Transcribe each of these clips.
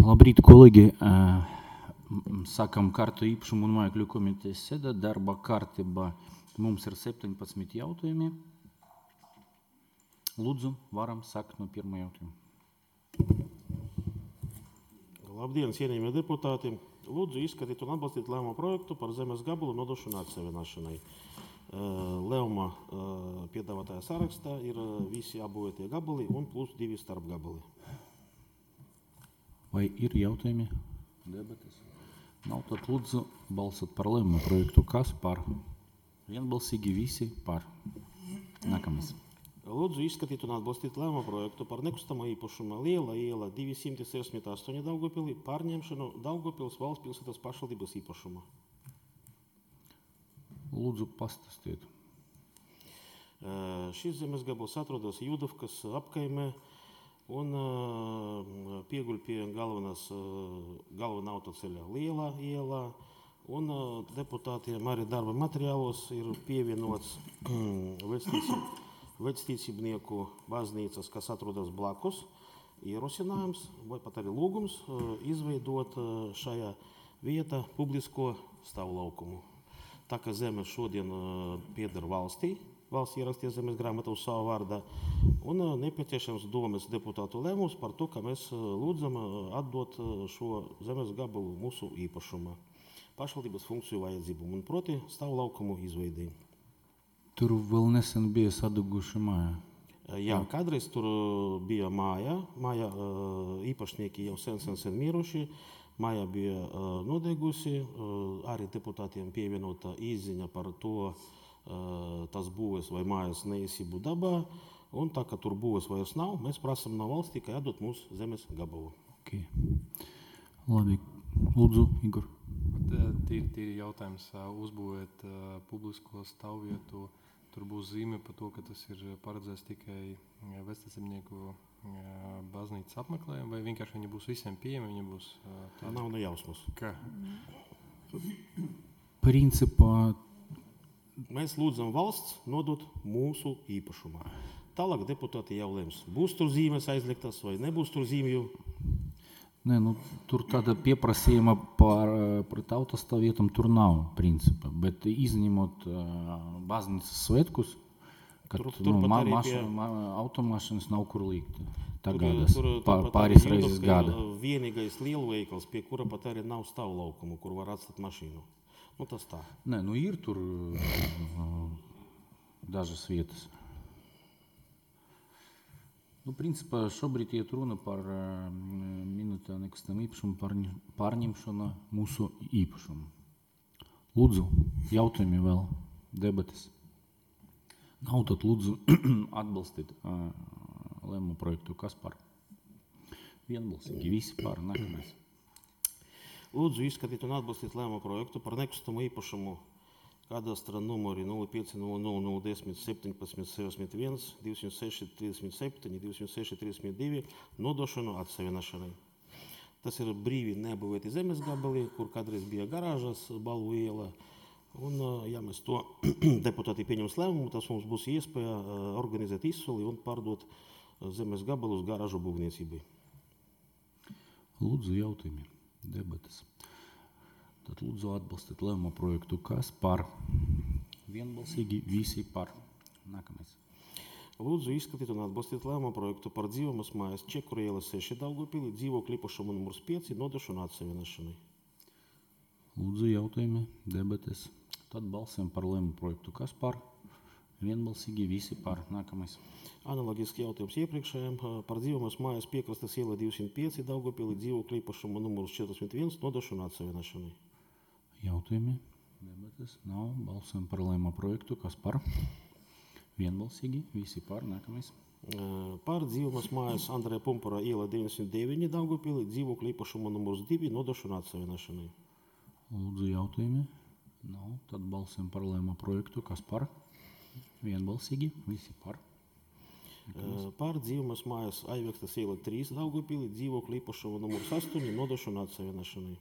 Labrīt, kolēģi! Sākam kārtu īpašumu un mājokļu komitejas sēde. Darba kārtība mums ir 17 jautājumi. Lūdzu, varam sākt no pirmā jautājuma. Labdien, cienījamie deputāti! Lūdzu izskatīt un atbalstīt lēmuma projektu par zemes gabalu nodošanu atsevienošanai. Lēmuma piedāvātāja sarakstā ir visi apbūvētie gabali un plus 2 starpgabali. Vai ir jautājumi? Debates? Nav, tad lūdzu balsot par lēmuma projektu. Kas par? Vienbalsīgi visi par. Nākamais. Lūdzu izskatīt un atbalstīt lēmuma projektu par nekustamo īpašumu Liela iela 268 Daugavpilī pārņemšanu Daugavpils valsts pilsētas pašvaldības īpašuma. Lūdzu pastāstiet. Šis zemes gabals atrodas Jūdavkas apkaimē un pieguļ pie galvenā autoceļa Lielā ielā. Un deputātiem arī darba materiālos ir pievienots vecsticībnieku baznīcas, kas atrodas blakus, ierosinājums vai pat arī lūgums izveidot šajā vietā publisko stāvlaukumu. Tā kā zeme šodien pieder valstī, valsts ierakstīja zemes grāmatā uz savu vārdā, un nepieciešams domes deputātu lēmums par to, ka mēs lūdzam atdot šo zemes gabalu mūsu īpašumā pašvaldības funkciju vajadzību un proti stāvlaukumu izveidī. Tur vēl nesen bija saduguši māja. Jā, kādreiz tur bija māja īpašnieki jau sen miruši, māja bija nodegusi, arī deputātiem pievienota izziņa par to, tas būves vai mājas neesību dabā, un tā, ka tur būves vairs nav, mēs prasam no valsts tikai atdot mūsu zemes gabalu. Okay. Labi, lūdzu, Igor. Tīri jautājums uzbūvēt publisko stāvvietu. Tur būs zīme par to, ka tas ir paredzēts tikai vecsticībnieku baznīcas apmeklējumu, vai vienkārši viņi būs visiem pieejami, viņi būs tādi? Nav ne jausmas. Kā? Principā mēs lūdzam valsts nodot mūsu īpašumā. Tālāk deputāti jau lems, būs tur zīmes aizliektas vai nebūs tur zīmju. Nē, tur tāda pieprasījuma pret autostāvvietām tur nav, principā, bet izņemot baznīcas svētkus, kad automašīnas nav kur likt. Tagadas, pāris reizes gada. Vienīgais lielveikals, pie kura pat arī nav stāvlaukumu, kur var atstāt mašīnu. Tas tā. Nē, ir tur dažas vietas. Principā šobrīd iet runa par minūtē nekustamā īpašumu pārņemšanu mūsu īpašumu. Lūdzu, jautājumi vēl, debates. Nav, tad lūdzu atbalstīt lēmuma projektu. Kas par? Vienbalsīgi, visi par. Nākamais. Lūdzu izskatīt un atbalstīt lēmuma projektu par nekustamo īpašumu kadastra numuri 0500101761, 20637, 20632 nodošanu atsevienošanai. Tas ir brīvi neapbūvēti zemes gabali, kur kādreiz bija garāžas Balvu iela. Un, ja mēs to deputāti pieņems lēmumu, tas mums būs iespēja organizēt izsoli un pārdot zemes gabalus garāžu būvniecībai. Lūdzu jautājumi, debates. Tad lūdzu atbalstīt lēmuma projektu. Kas par? Vienbalsīgi visi par. Nākamais. Lūdzu izskatīt un atbalstīt lēmuma projektu par dzīvojamas mājas Čekura iela 6 Daugavpilī, dzīvokļu īpašumu numurs 5 nodošanu atsevienošanai. Lūdzu jautājumi, debates. Tad balsēm par lēmuma projektu. Kas par? Vienbalsīgi visi par. Nākamais. Analogiski jautājums iepriekšējiem par dzīvojamas mājas Piekrastes iela 205 Daugavpilī, dzīvokļu īpašumu numurs 41 nodošanu atsevienošanai. Jautājumi, debates nav, balsojam par lēmuma projektu. Kas par? Vienbalsīgi, visi par. Nākamais. Par dzīvojamas mājas Andreja Pumpura iela 99 Daugavpilī, dzīvokļu īpašumu numurs 2 nodošanu atsevienošanai. Lūdzu jautājumi, nav, tad balsojam par lēmuma projektu. Kas par? Vienbalsīgi, visi par. Par dzīvojamas mājas Aivekstas iela 3 Daugavpilī, dzīvokļu īpašumu numurs 8 nodošanu atsevienošanai.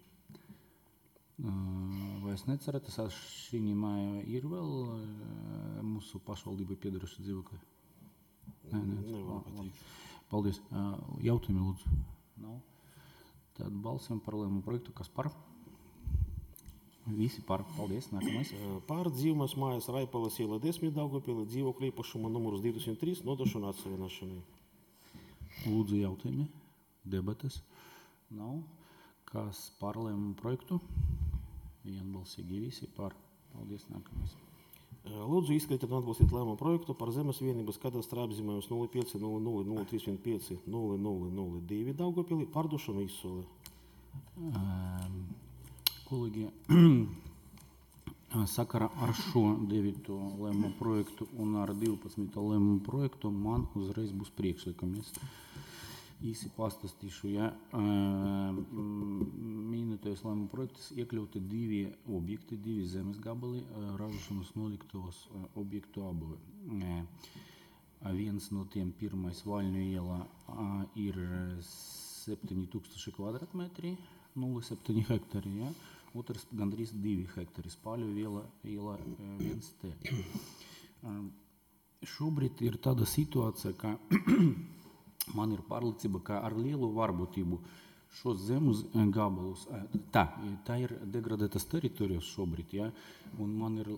Vai es necerat, šī māja ir vēl mūsu pašvaldībai piederoša dzīvokļi? Nē. Nevar pateikt. Paldies. Jautājumi lūdzu. Nav. Tad Balsojam par lēmumu projektu. Kas par? Visi par. Paldies. Nākamais. Par dzīvības mājas Raipalas iela 10 Daugavpilī dzīvokļu īpašuma numurs 203 nodošanu atsevienošanai. Lūdzu jautājumi. Debates. Nav. Kas par lēmumu projektu? Vienbalsīgi visi par. Paldies. Nākamais. Lūdzu izskatīt un atbalstīt lēmumu projektu par zemes vienības kadastra apzīmējums 050003150002 Daugavpilī pārdošanu izsoli. Kolēģi, sakarā ar šo 9. lēmumu projektu un ar 12. lēmumu projektu man uzreiz būs priekšlikums. Īsi pastāstīšu, ja minētajos lēmumu projektus iekļauti 2 objekti, 2 zemes gabali ražošanas noliktavas objektu abuvi. Viens no tiem pirmais Vaļņu iela ir 7000 kvadratmetri, 0,7 hektari, ja? Otrs gandrīz 2 hektari, Spaļu iela 1T. Šobrīd ir tāda situācija, ka man ir pārliecība, ka ar lielu varbūtību šos zemes gabalus, tā ir degradētas teritorijas šobrīd, ja? Un man ir,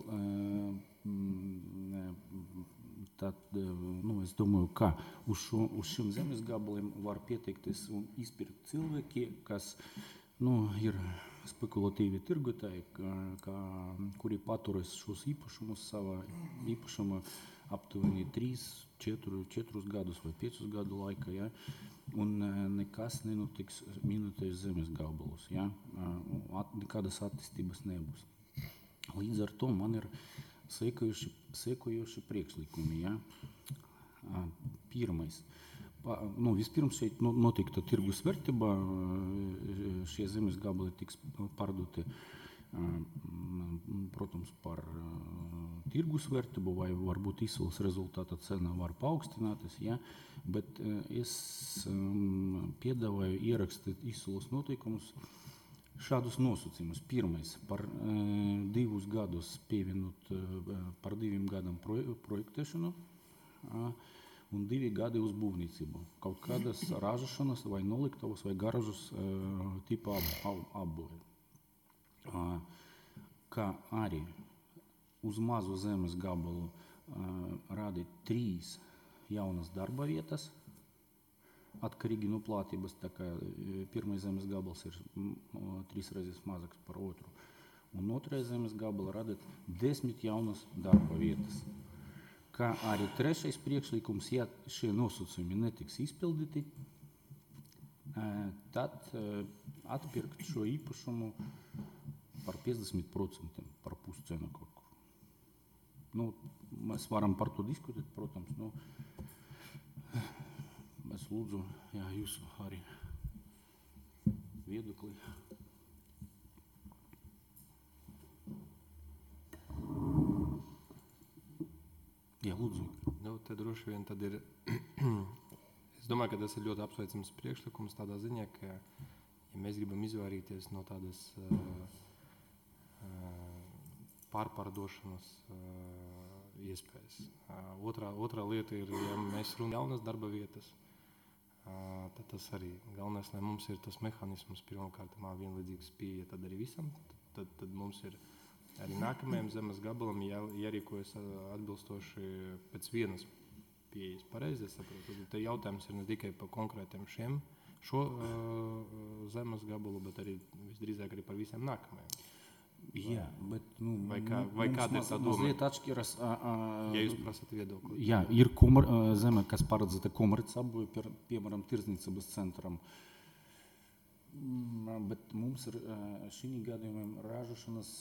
es domāju, ka uz šiem zemes gabaliem var pieteikties un izpirkt cilvēki, kas ir spekulatīvi tirgotāji, kuri paturas šos īpašumus savā īpašumā aptuveni 3-4 gadus vai 5 gadu laikā, ja? Un nekas nenotiks minētajos zemes gabalus, ja? Nekādas attīstības nebūs. Līdz ar to man ir sekojoši priekšlikumi, ja? Pirmais. Vispirms šeit notikta tirgus vērtība, šie zemes gabali tiks pārdoti, protams, par tirgus vērtību vai varbūt izsoles rezultāta cena var paaugstināties, ja? Bet es piedāvāju ierakstīt izsoles noteikumus šādus nosacījumus. Pirmais, par 2 gadus pievienot par 2 gadam projektēšanu un 2 gadi uz būvniecību. Kaut kādas ražošanas vai noliktavas vai garažas tipa apbūve. Kā arī uz mazu zemes gabalu radīt 3 jaunas darba vietas, atkarīgi no plātības, tā kā pirmais zemes gabals ir 3 reizes mazāks par otru. Un otrais zemes gabala radīt 10 jaunas darba vietas. Kā arī trešais priekšlikums, ja šie nosacījumi netiks izpildīti, tad atpirkt šo īpašumu par 50% par puscenu kaut kur. Mēs varam par to diskutēt, protams. Es lūdzu, jūsu arī viedokli. Jā, lūdzu. Te droši vien tad ir, es domāju, ka tas ir ļoti apsveicams priekšlikums tādā ziņā, ka, ja mēs gribam izvairīties no tādas pārpārdošanas iespējas. Otrā lieta ir, ja mēs runājam jaunas darba vietas, tad tas arī galvenais, lai mums ir tas mehānisms pirmkārt vienlīdzīgs pieeja tad arī visam, tad mums ir arī nākamajam zemes gabalam jārīkojas atbilstoši pēc vienas pieejas. Pareizi, es saprotu. Te jautājums ir ne tikai par konkrētiem šo zemes gabalu, bet arī visdrīzāk arī par visiem nākamajiem. Jā, bet vai kāda ir tā doma? Mazliet atšķiras. Ja jūs prasat viedokli. Jā, ir zeme, kas paredzēta komercapbūve, piemēram, tirdzniecības centram. Bet mums ir šī gadījumiem ražošanas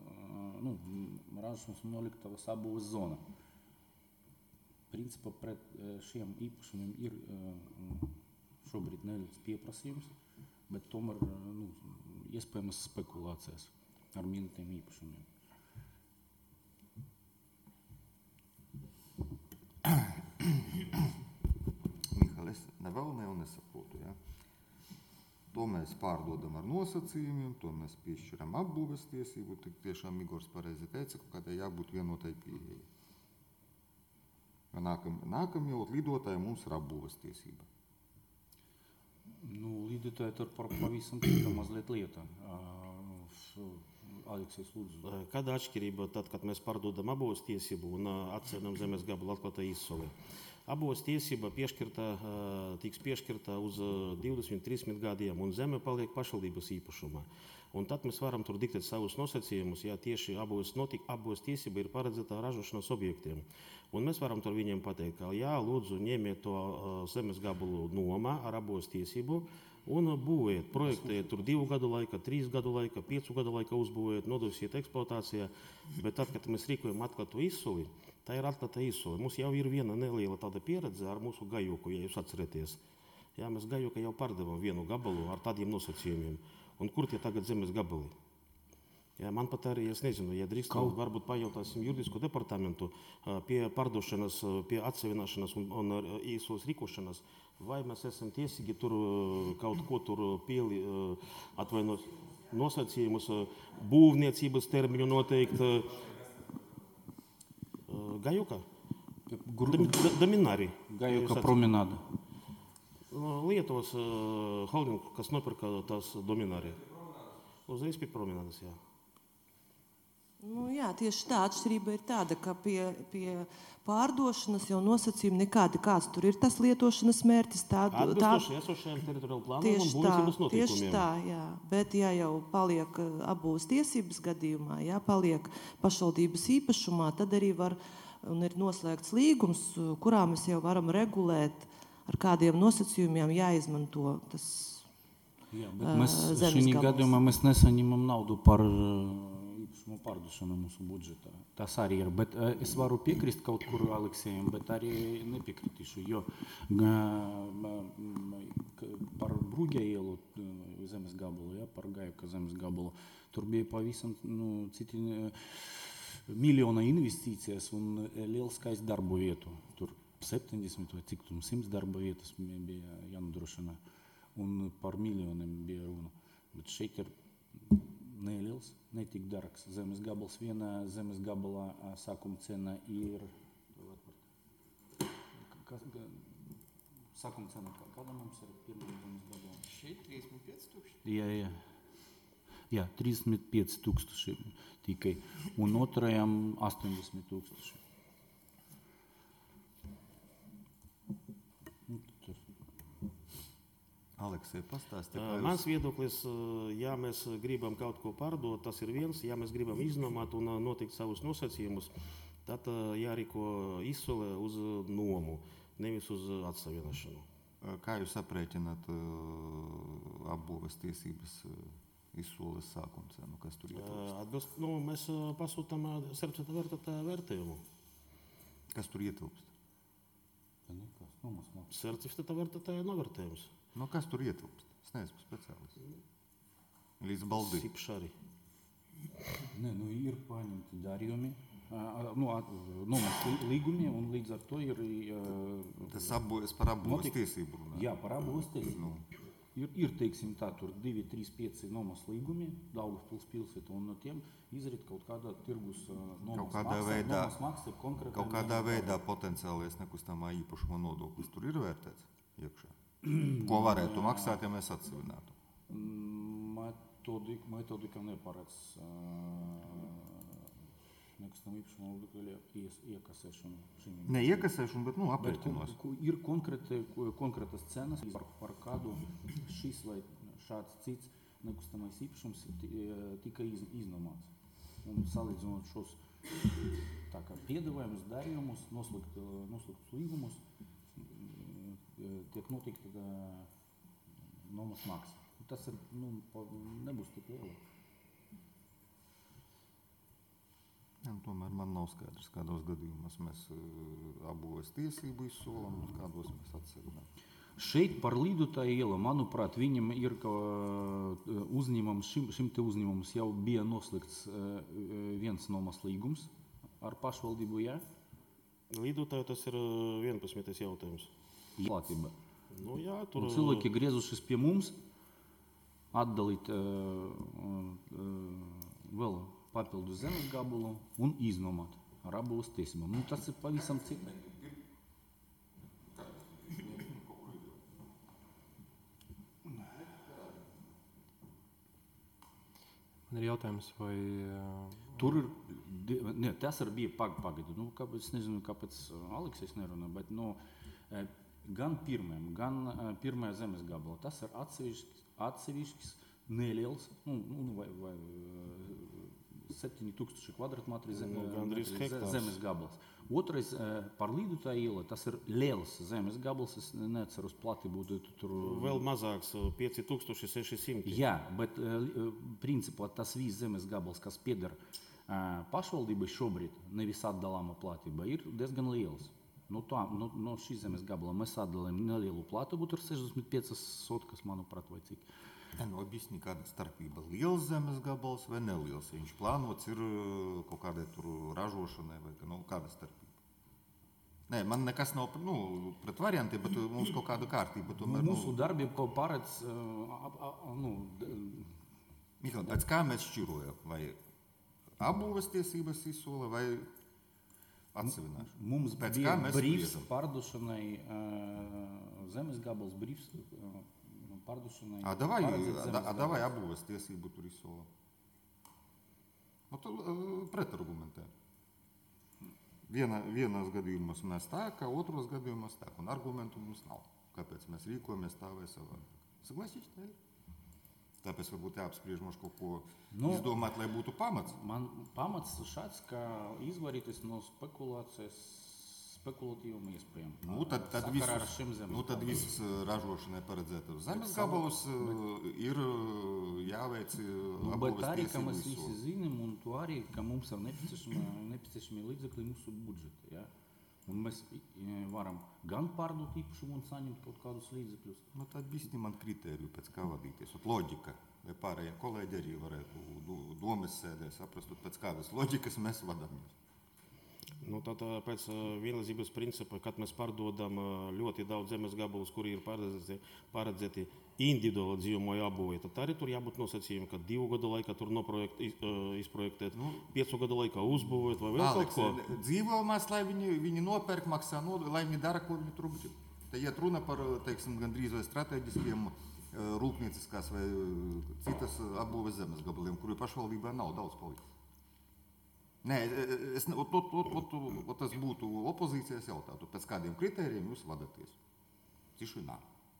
noliktavas apbūves zona. Principā pret šiem īpašumiem ir šobrīd neļauts pieprasījums, bet tomēr iespējamas spekulācijas ar minētiem īpašumiem. Mihal, es vēl nesaprotu, ja? To mēs pārdodam ar nosacījumiem, to mēs piešķiram apbūves tiesību, tik tiešām Igors pareizi teica, ka kādai jābūt vienotai pieejai. Nākamajā lidotāja mums ir apbūves tiesība. Nu, līdētāji tur par pavisam cita mazliet lieta. Aleksijs, lūdzu. Kāda atšķirība tad, kad mēs pārdodam abos tiesību un atcēnam zemes gabalu atklātā izsoli? Abos tiesība tiks piešķirta uz 20-30 gadiem, un zeme paliek pašvaldības īpašumā. Un tad mēs varam tur diktēt savus nosacījumus, ja tieši abos tiesība ir paredzēta ražošanas objektiem. Un mēs varam tur viņiem pateikt, ka jā, lūdzu, ņemiet to zemes gabalu nomā ar abos tiesību un būvējiet, projektējiet tur 2 gadu laika, 3 gadu laika, 5 gadu laika uzbūvējiet, nodosiet eksploatācijā. Bet tad, kad mēs rīkojam atklātu izsoli, tā ir atklāta izsole. Mums jau ir viena neliela tāda pieredze ar mūsu gajoku, ja jūs atceraties. Jā, mēs gajoku jau pārdevam vienu gabalu ar tādiem nosacījumiem. Un kur tie tagad zemes gabali? Jā, man pat arī, es nezinu, ja drīkst, varbūt pajautāsim juridisko departamentu pie pārdošanas, pie atsevināšanas un izsoles rīkošanas, vai mēs esam tiesīgi tur kaut ko tur atvainot nosacījumus, būvniecības termiņu noteikt gajoka? Dominari. Gajoka promenāda. Lietuvas holdingu, kas nopirka tās dominari. Uzreiz pie promenādas, jā. Nu, jā, tieši tā atšķirība ir tāda, ka pie pārdošanas jau nosacījumi nekādi, kāds tur ir tas lietošanas mērķis. Atbilstoši esošajiem teritoriālu plānam un būvniecības noteikumiem. Tieši tā, jā. Bet ja jau paliek abos tiesības gadījumā, ja paliek pašvaldības īpašumā, tad arī var un ir noslēgts līgums, kurā mēs jau varam regulēt, ar kādiem nosacījumiem jāizmanto tas Jā, bet mēs zemes šī gabals. gadījumā mēs nesaņemam naudu par īpašumu pārdošanu mūsu budžetā. Tas arī ir, bet es varu piekrist kaut kur Aleksijam, bet arī nepiekritīšu, jo par Brūģa ielu zemes gabalu, ja, par Gajoka zemes gabalu, tur bija pavisam citi miljona investīcijas un liels skaists darbu vietu. Tur 70 vai cik 100 darba vietas bija jānodrošina. Un par miljoniem bija runa. Bet šeit ir neliels, netik dārgs zemes gabals. Viena zemes gabalā sākuma cena ir... Sākuma cena, kāda mums ir pirmā zemes gabalā? Šeit 35 000? Jā, 35 000 tikai. Un otrajam 80 000. Aleksija, pastāsti. Mans viedoklis, ja mēs gribam kaut ko pārdot, tas ir viens. Ja mēs gribam iznomāt un noteikt savus nosacījumus, tad jārīko izsole uz nomu, nevis uz atsavināšanu. Kā jūs aprēķināt apbūves tiesības izsoles sākuma cenu? Kas tur ietilpst? Mēs pasūtam certificētā vērtējumu. Kas tur ietilpst? Certificētā novērtējums. Nu, kas tur ietilpst? Es neesmu speciālists. Līdz baldī. Sipšari. Nē, ir paņemti darījumi, nomas līgumi, un līdz ar to ir... Tas par apbūves tiesību runā. Jā, par apbūves tiesību. Ir, teiksim tā, tur 2, 3, 5 nomas līgumi, Daugavpils pilsēta, un no tiem izrit kaut kādā tirgus nomas maksa. Kaut kādā veidā potenciālais nekustamā īpašuma nodoklis tur ir vērtēts iekšā. Ko varētu maksāt, ja mēs atsevinātu? Metodika neparedz nekustamā īpašuma nodokļa iekasēšanu. Ne iekasēšanu, bet aprēķinos. Ir konkrētas cenas, par kādu šis vai šāds cits nekustamais īpašums tika iznomāts. Un salīdzinot šos piedāvājumus, darījumus, noslēgtus līgumus, tiek noteikta nomas maksa. Tas ir, nebūs tik liela. Tomēr man nav skaidrs, kādos gadījumos mēs apbūves tiesību izsolam un kādos mēs atsevinām. Šeit par Līdotāju ielu, manuprāt, viņam ir uzņēmums, šim te uzņēmums jau bija noslēgts viens nomas līgums ar pašvaldību, jā? Līdotāju tas ir 11. jautājums. Platība. Jā, tur... Un cilvēki griezušies pie mums atdalīt vēl papildu zemes gabalu un iznomāt ar apbūves tiesībām. Tas ir pavisam cits. Man ir jautājums, vai Tur ir, tas arī bija pagaidu. Nu, kāpēc, es nezinu, kāpēc Aleksis nerunā, bet gan pirmajā zemes gabalā tas ir atsevišķs neliels, vai 7000 kvadrātmetru zemes gabals. Otrais par Līdutāju ielu, tas ir liels zemes gabals, es neceru uz platību. Vēl mazāks, 5600. Jā, bet principā tas viss zemes gabals, kas pieder pašvaldībai šobrīd, nevis atdalāma platība, ir diezgan liels. No šīs zemes gabala mēs atdalām nelielu platību, tur 65 sotkas, manuprāt, vai cik. Объясни, kāda starpība liels zemes gabals vai neliels. Viņš plānots ir kaut kādai tur ražošanai vai kāda starpība. Nē, man nekas nav pret variantiem, bet mums kaut kāda kārtība. Tomēr, mūsu darbība paredz... Mihāl, pēc kā mēs šķirojam? Vai apbūves tiesības izsola vai atsevināšana? Mums bija brīvs pārdošanai zemes gabals, brīvs pārdošanai. Davai apbūves tiesību tur izsola. Pretargumentē. Vienās gadījumos mēs tā, ka otros gadījumos tā. Un argumentu mums nav. Kāpēc mēs rīkojamies tā vai savādāk? Согласитесь, tā ir? Tāpēc varbūt jāapspriež mums kaut ko izdomāt, lai būtu pamats. Man pamats šāds, ka izvairīties no spekulatīvām iespējām. Tad viss ražošanai paredzēta zemes gabalus ir jāveic apbūves Bet arī, ka mēs tiesību visi zinām, un to arī, ka mums ir nepieciešami līdzekļi mūsu budžeta. Ja? Un mēs varam gan pārdot īpašumu un saņemt kaut kādus līdzekļus. Tad объясни man kritēriju, pēc kā vadīties. Loģika, vai pārējie kolēģi arī varētu domas sēdē saprast, pēc kādas loģikas mēs vadāmies. Pēc vienlīdzības principa, kad mēs pārdodam ļoti daudz zemes gabalus, kuri ir paredzēti individuāli dzīvojamu apbūvei, tad arī tur jābūt nosacījumi, ka 2 gadu laikā tur izprojektēt, 5 gadu laikā uzbūvēt vai vēl kaut ko. Dzīvojamās, lai viņi nopērk, maksā, lai viņi dara, ko viņi tur grib. Te iet runa par, gandrīz vai strateģiskiem rūpnieciskās vai citas apbūves zemes gabaliem, kuri pašvaldībā nav daudz palikt. Nē, tas būtu opozīcijas jautātu. Pēc kādiem kritērijiem jūs vadaties? Тишина.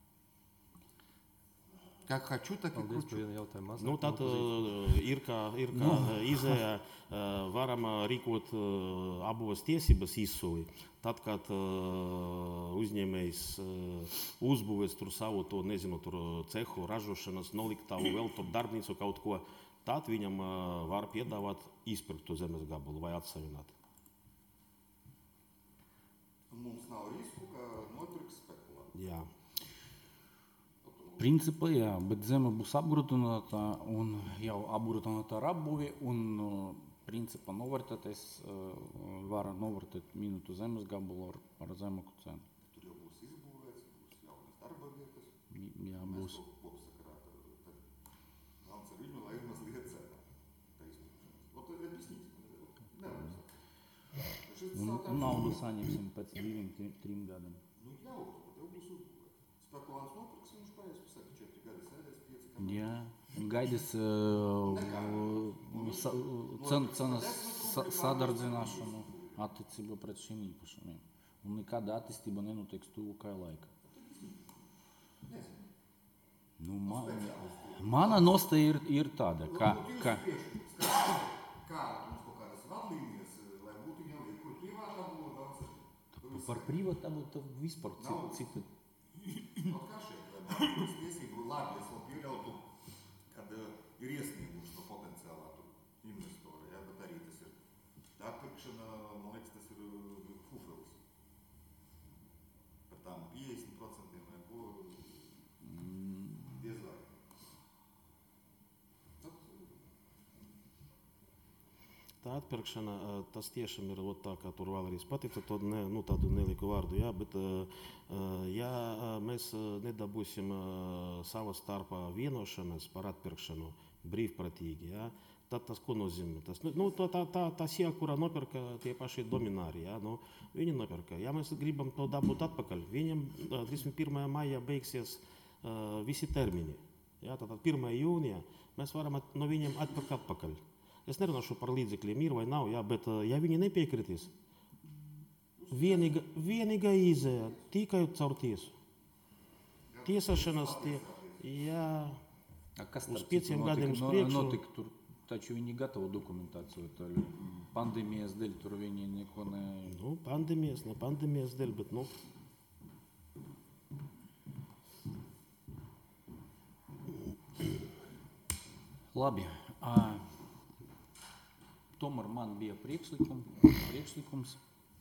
Как хочу, так и кручу. Tad ir kā izēja varam rīkot apbūves tiesības izsoli. Tad, kad uzņēmējs uzbūvēs tur savu to, nezinu, tur cehu, ražošanas, noliktavu, vēl tur darbnīcu kaut ko, tad viņam var piedāvāt izpirkt to zemes gabalu vai atsavināt. Mums nav risku, ka nopirks spekulāti. Jā. Principā, jā, bet zeme būs apgrūtināta un jau apgrūtināta ar apbūvi un principā novērtēties var novērtēt minūtu zemes gabalu ar zemāku cenu. Tur jau būs izbūvēts, būs jaunas darba vietas. Jā, būs. Un naudu saņemsim pēc 2-3 gadiem. Jau, tev būs uzbūvēt. Spekulāns nopirks, viņš paies, saka, 4 gadi sēdēs, 5 gadi. Jā, gaidīs cenas sadardzināšanu attiecībā pret šiem īpašumiem. Un nekāda attīstība nenotiks tuvākajā laikā. Mana nostāja ir tāda, ka kā mums kaut kādas vadlīnijas, lai būtu jāliek, kur privātā būtu par privātābu tad vispār cita. Kā šeit, lai tiesību labi, es vēl pieļautu, kad ir iesnieguši to potenciālā investori, ja, bet arī tas ir atpirkšana, man liekas, tas ir fufels. Par tām 50% vai ko diez vai. Tā atpirkšana, tas tiešām ir tā, kā tur Valērijas pateica, tādu neliku vārdu, jā, bet ja mēs nedabūsim savā starpā vienošanās par atpirkšanu brīvprātīgi, jā, tad tas ko nozīmē? Tā sieva, kurā nopirka tie paši domināri, jā, viņi nopirka. Ja mēs gribam to dabūt atpakaļ, viņam 31. maijā beigsies visi termini. Ja, tātad 1. jūnijā mēs varam no viņiem atpirkt atpakaļ. Es nerunāšu par līdzekļiem, ir vai nav, jā, bet ja viņi nepiekritīs, vienīgā izēja tikai caur tiesu. Tiesāšanas, jā, Kas uz starp 5 citu gadiem uz priekšu. notika tur, taču viņi gatavo dokumentāciju. Pandēmijas dēļ tur viņi neko ne... Nu, pandēmijas dēļ, bet, nu, Labi. Tomēr man bija priekšlikums.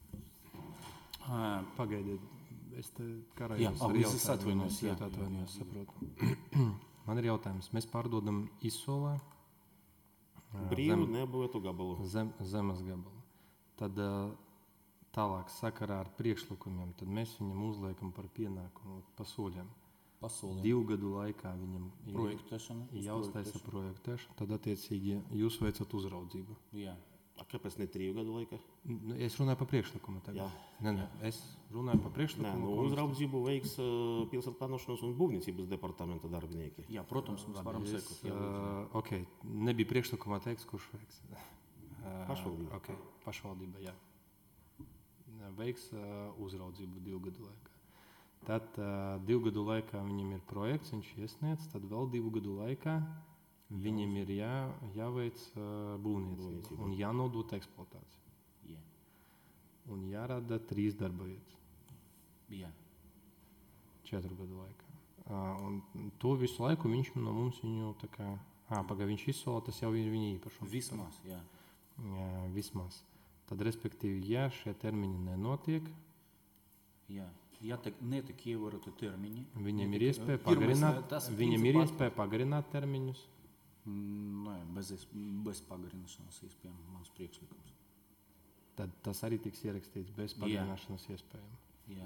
Pagaidiet, es te Jā, karājos ar es atvainojos, jā. atvainojos, saprotu. Man ir jautājums. Mēs pārdodam izsolē brīvu nebūtu gabalu. zemes gabalu. Tad tālāk sakarā ar priekšlikumiem, tad mēs viņam uzliekam par pienākumu pa soļiem. Pasolē. 2 gadu laikā viņam Projektēšana. jāuztaisa projektēšana, tad attiecīgi jūs veicat uzraudzību. Jā. A kāpēc ne 3 gadu laikā? Es runāju par priekšlikumu tagad. Jā. Nē, es runāju par Nē, priekšlikumu. nu, uzraudzību veiks pilsētplānošanas un būvniecības departamenta darbinieki. Jā, protams, mēs varam sekot. Jā, Ok, nebija priekšlikumā teiks, kurš veiks. Pašvaldība. Ok, pašvaldība, jā. Veiks uzraudzību 2 gadu laikā. Tad 2 gadu laikā viņam ir projekts, viņš iesniedz, tad vēl 2 gadu laikā viņam ir jāveic būvniecība un jānodot eksploatācija. Jā. Un jārada 3 darba vietas Jā. 4 gadu laikā. Un to visu laiku viņš no mums viņu tā kā, viņš izsola, tas jau ir viņa īpašums. Vismaz, jā. Vismaz. Tad, respektīvi, ja šie termiņi nenotiek, Jā. Ja netiek ievēroti termiņi, viņam ir iespēja pagarināt termiņus. Nē, bez pagarināšanas iespējams mans priekšlikums. Tad tas arī tiks ierakstīts bez pagarināšanas iespējām. Jā.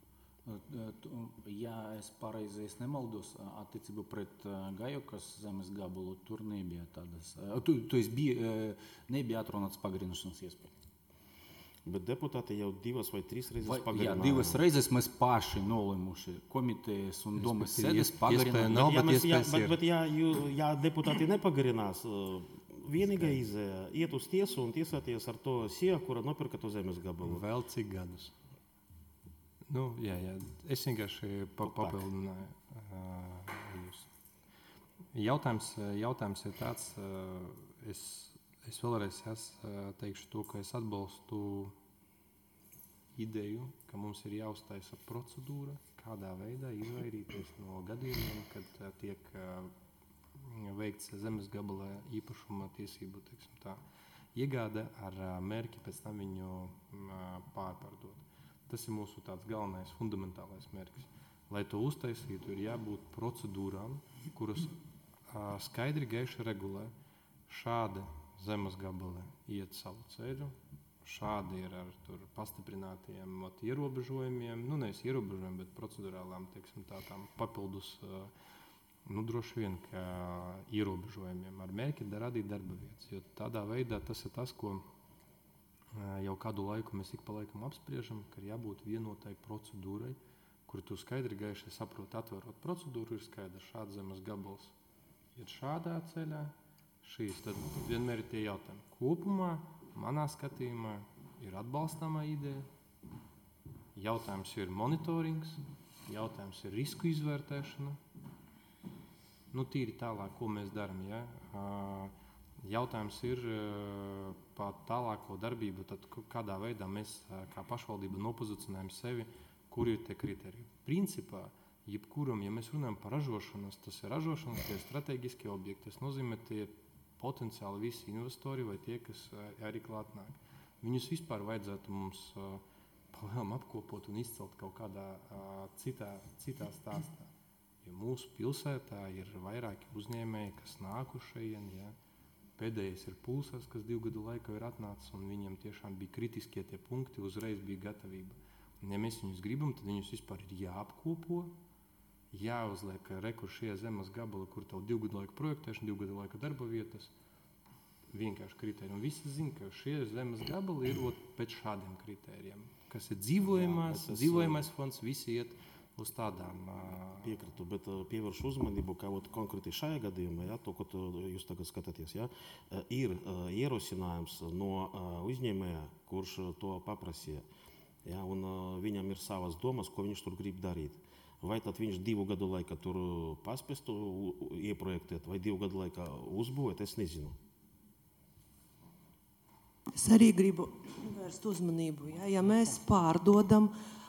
Ja es pareizi nemaldos, attiecībā pret Gajokas zemes gabalu, tur nebija tādas, nebija atrunāts pagarināšanas iespējas. Bet deputāti jau 2 vai 3 reizes Jā, pagarināja. 2 reizes mēs paši nolēmuši komitejas un domas sēdes pagarināt. Nav, bet iespējas ir. Bet ja deputāti nepagarinās, vienīgā izēja iet uz tiesu un tiesāties ar to sievu, kura nopirka to zemes gabalu. Vēl cik gadus? Nu, jā. Es vienkārši papildināju jūs. Jautājums ir tāds, es vēlreiz teikšu to, ka es atbalstu ideju, ka mums ir jāuztaisa procedūra, kādā veidā izvairīties no gadījumiem, kad tiek veikts zemes gabalā īpašuma tiesību iegāde ar mērķi pēc tam viņu pārpārdot. Tas ir mūsu tāds galvenais, fundamentālais mērķis. Lai to uztaisītu, ir jābūt procedūrām, kuras skaidri gaiši regulē šādi zemes gabali iet savu ceļu, šādi ir ar pastiprinātiem ierobežojumiem, nevis ierobežojumiem, bet procedurālām, tādām papildus, droši vien, ka ierobežojumiem ar mērķi radīt darba vietas. Jo tādā veidā tas ir tas, ko jau kādu laiku mēs ik pa laikam apspriežam, ka ir jābūt vienotai procedūrai, kur tu skaidri gaiši saproti, atverot procedūru, ir skaidrs, šāds zemes gabals ir šādā ceļā, šīs, tad vienmēr ir tie jautājumi. Kopumā, manā skatījumā, ir atbalstāmā ideja. Jautājums ir monitorings, jautājums ir risku izvērtēšana. Tīri tālāk, ko mēs darām. Ja? Jautājums ir par tālāko darbību, tad kādā veidā mēs kā pašvaldība nopozicionējam sevi, kur ir tie kriteriji. Principā, jebkuram, ja mēs runājam par ražošanas, tas ir ražošanas, tie ir strateģiskie objekti. Tas nozīmē, tie potenciāli visi investori vai tie, kas arī klāt nāk. Viņus vispār vajadzētu mums palielam apkopot un izcelt kaut kādā citā stāstā. Jo mūsu pilsētā ir vairāki uzņēmēji, kas nākušajien, ja. Pēdējais ir Pulsars, kas 2 gadu laikā ir atnācis, un viņiem tiešām bija kritiskie tie punkti, uzreiz bija gatavība. Un, ja mēs viņus gribam, tad viņus vispār ir jāapkopo, jāuzliek šie zemes gabali, kur tev 2 gadu laika projektēšana, 2 gadu laika darba vietas, vienkārši kritēriji. Un visi zina, ka šie zemes gabali ir pēc šādiem kritērijiem, kas ir dzīvojamais fonds, visi iet uz tādām. Piekrītu, bet pievēršu uzmanību, ka konkrēti šajā gadījumā, ja, to, ko jūs tagad skatāties, ja, ir ierosinājums no uzņēmēja, kurš to paprasīja. Ja, un viņam ir savas domas, ko viņš tur grib darīt. Vai tad viņš 2 gadu laikā tur paspēs to ieprojektēt, vai 2 gadu laikā uzbūvēt, es nezinu. Es arī gribu vērst uzmanību. Ja mēs pārdodam,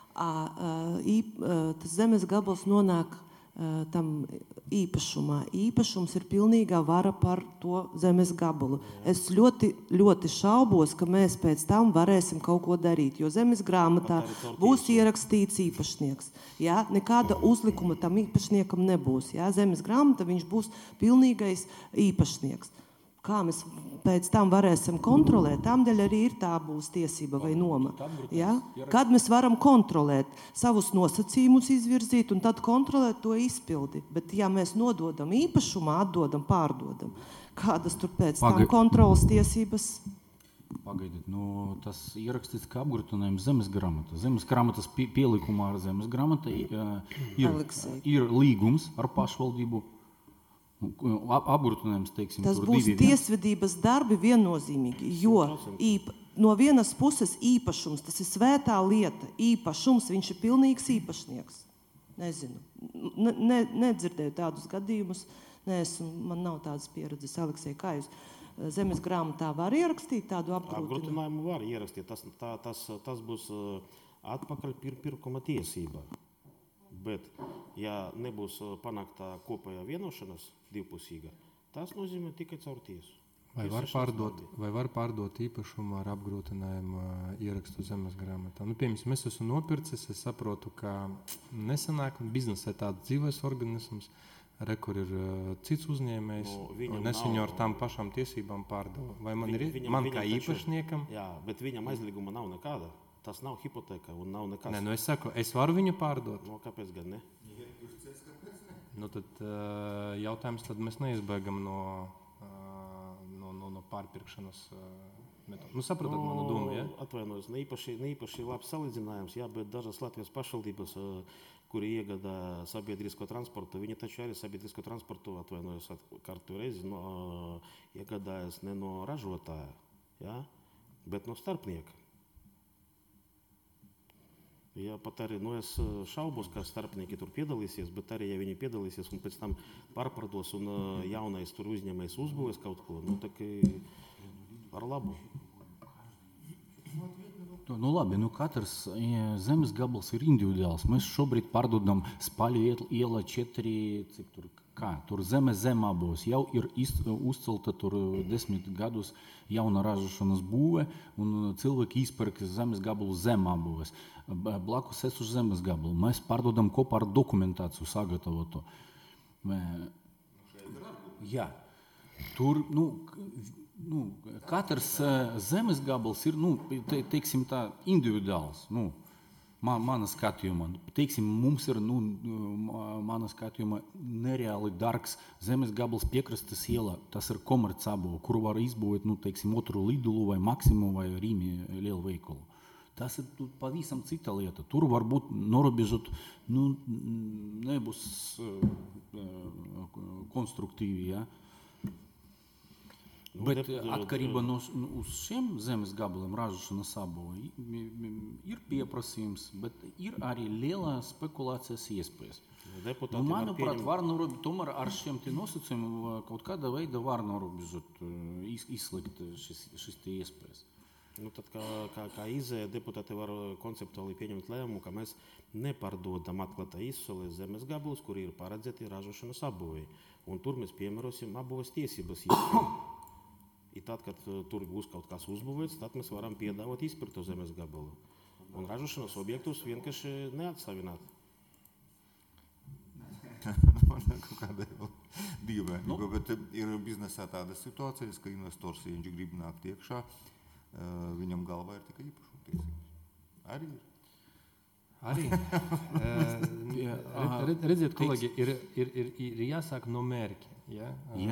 tas zemes gabals nonāk tam īpašumā. Īpašums ir pilnīgā vara par to zemes gabalu. Es ļoti, ļoti šaubos, ka mēs pēc tam varēsim kaut ko darīt, jo zemes grāmatā būs ierakstīts īpašnieks. Ja? Nekāda uzlikuma tam īpašniekam nebūs. Ja? Zemes grāmata viņš būs pilnīgais īpašnieks. Kā mēs pēc tam varēsim kontrolēt, tādēļ arī ir tā būs tiesība vai noma. Ja? Kad mēs varam kontrolēt, savus nosacījumus izvirzīt un tad kontrolēt to izpildi. Bet ja mēs nododam īpašumā, atdodam, pārdodam, kādas tur pēc tam kontrolas tiesības? Pagaidiet, tas ierakstīts kā apgrūtinājums zemes grāmata. Zemes grāmatas pielikumā ar zemes grāmatu ir līgums ar pašvaldību. Apgrūtinājums, teiksim, tas tur būs 2. tiesvedības darbi viennozīmīgi, jo no vienas puses īpašums, tas ir svētā lieta. Īpašums, viņš ir pilnīgs īpašnieks. Nezinu, nedzirdēju tādus gadījumus, man nav tādas pieredzes. Aleksej, kā jūs zemes grāmatā var ierakstīt tādu apgrūtinājumu? Apgrūtinājumu var ierakstīt, tas būs atpakaļ pirkuma tiesība. Bet, ja nebūs panākta kopējā vienošanās divpusīga, tas nozīmē tikai caur tiesu. Vai var pārdot īpašumu ar apgrūtinājumu ierakstu zemes grāmatā? Piemēram, es esmu nopircis, es saprotu, ka nesanāk, un biznesē tāds dzīves organisms, kur ir cits uzņēmējs, un es viņu ar tām pašām tiesībām pārdevu. Vai man kā īpašniekam? Jā, bet viņam aizlieguma nav nekāda. Tas nav hipoteka un nav nekas. Nē, es saku, es varu viņu pārdot. Kāpēc gan ne? Tad jautājums tad mēs neizbēgam no pārpirkšanas metodas. Saprotat manu domu, ja? Atvainojos, ne īpaši labs salīdzinājums, jā, bet dažas Latvijas pašvaldības, kuri iegādā sabiedrisko transportu, viņi taču arī sabiedrisko transportu, atvainojos kārtu reizi, iegādājas ne no ražotāja, ja, bet no starpnieka. Ja pat arī, es šaubos, ka starpnieki tur piedalīsies, bet arī, ja viņi piedalīsies un pēc tam pārpardos un jaunais tur uzņēmējs uzbūvēs kaut ko, tak ar labu. Labi, katrs zemes gabals ir individuāls. Mēs šobrīd pārdodam Spaļu iela 4, cik tur, tur zemabos. Jau ir uzcelta tur 10 gadus jauna ražošanas būve, un cilvēki izpērk zemes gabalu zemabos. Blakus esošu zemes gabalu. Mēs pārdodam kopā ar dokumentāciju sagatavotu. Jā. Tur, katrs zemes gabals ir, teiksim tā, individuāls. Mana skatījumā. Teiksim, mums ir, mana skatījumā, nereāli dārgs zemes gabals Piekrastes iela. Tas ir komercabūve, kuru var izbūvēt, teiksim, otru Lidlu vai Maksimu vai Rīmi lielu veikalu. Tas ir pavisam cita lieta. Tur varbūt norobežot, nebūs konstruktīvi, ja? Bet atkarībā no uz šiem zemes gabaliem ražošanas abūve ir pieprasījums, bet ir arī liela spekulācijas iespējas. Manuprāt, var norobēt, tomēr ar šiem nosacījumiem kaut kādā veidā var norobežot, izslēgt šis tie iespējas. Tad kā izēja deputāti var konceptuāli pieņemt lēmumu, ka mēs nepārdodam atklātā izsolē zemes gabalus, kuri ir paredzēti ražošanas abūvei. Un tur mēs piemērosim abūves tiesības izpildi. I tad, kad tur būs kaut kas uzbūvēts, tad mēs varam piedāvāt izpirkto zemes gabalu. Un ražošanas objektus vienkārši neatsavināt. Kaut kāda dīvainība, bet ir biznesā tādas situācijas, ka investors, ja viņš grib nākt iekšā, viņam galvā ir tikai īpašuma tiesības. Arī ir. Redziet, kolēģi, ir jāsāk no mērķa. Ja?